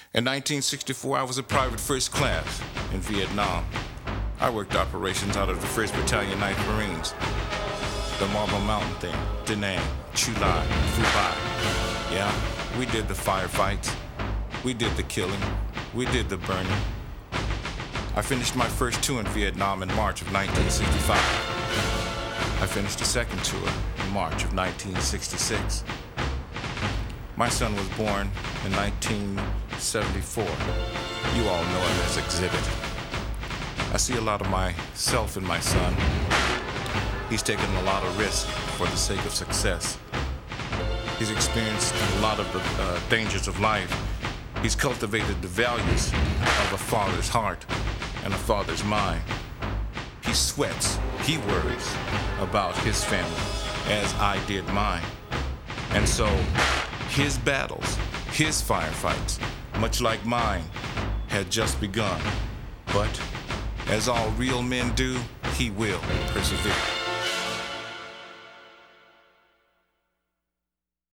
In 1964, I was a private first class in Vietnam. I worked operations out of the 1st Battalion 9th Marines. The Marble Mountain thing, Da Nang, Chu Lai, Phu Bai. Yeah, we did the firefights. We did the killing. We did the burning. I finished my first tour in Vietnam in March of 1965. I finished a second tour in March of 1966. My son was born in 1974. You all know him as Exhibit. I see a lot of myself in my son. He's taken a lot of risk for the sake of success. He's experienced a lot of the dangers of life. He's cultivated the values of a father's heart and a father's mind. He sweats, he worries about his family, as I did mine. And so, his battles, his firefights, much like mine, had just begun. But, as all real men do, he will persevere.